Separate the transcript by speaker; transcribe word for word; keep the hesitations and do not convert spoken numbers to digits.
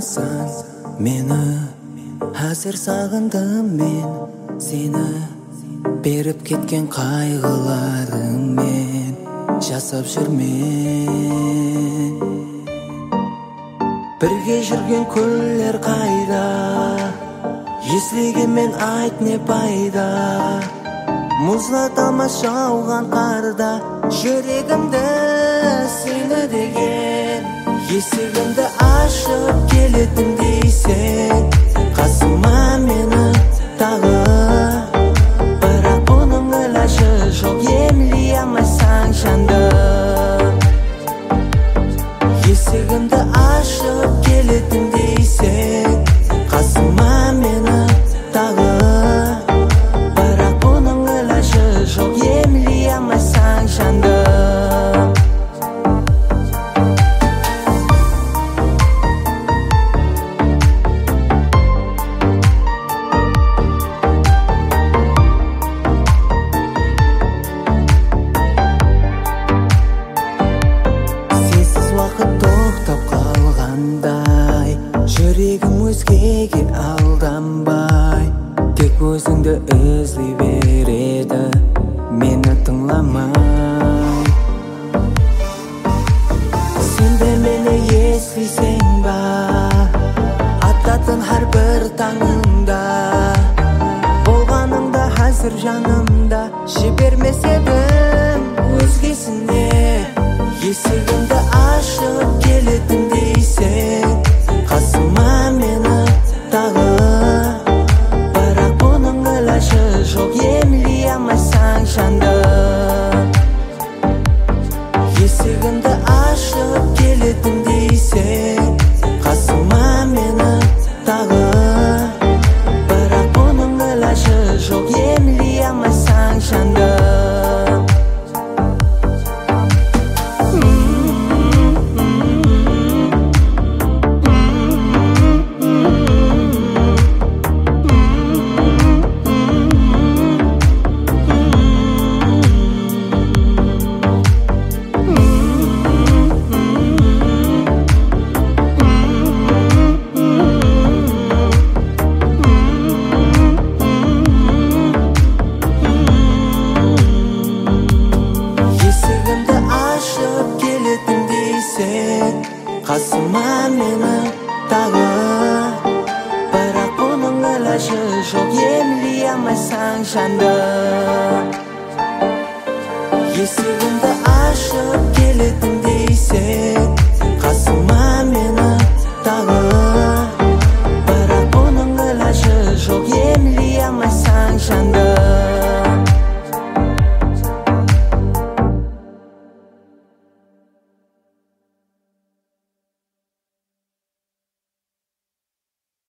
Speaker 1: алмасаң мені, әзір сағындым мен сені. Беріп кеткен қайғыларыңмен жасап жүрмен. Бірге жүрген күндер қайда, естілгенмен айт не пайда. Мұзлатамас жауған қарда жүрегімді сені деген. Есігімді ашып келетін дейсің, қасыма мені тағы. Бірақ бұның ілажы жоқ, емлей алмайсың жанды. Есігімді ашып келетін дейсің, қасыма мені тағы. Бірақ бұның ілажы жоқ, емлей алмайсың жанды. Тоқтап қалғандай, жүрегім өзгеге алданбай, тек өзіңді іздей береді, мені тыңламай. Сен де мені естисің ба, ататын әр бір таңыңда. Болғаныңда әзір жанымда, жібермес едім өзгесіне. Есігімді ашып келетін дейсің, қасыма мені тағы. Бірақ бұның ілажы жоқ, емлей алмайсың жанды. Есігімді ашып келетін дейсің, қасыма мені тағы. Бірақ бұның ілажы жоқ, емлей алмайсың жанды. Қасыма мені тағы. Бірақ бұның ілажы жоқ, емлей алмайсың жанды. Есігімді ашып келетін дейсің, қасыма мені тағы. Бірақ бұның ілажы жоқ, емлей алмайсың жанды.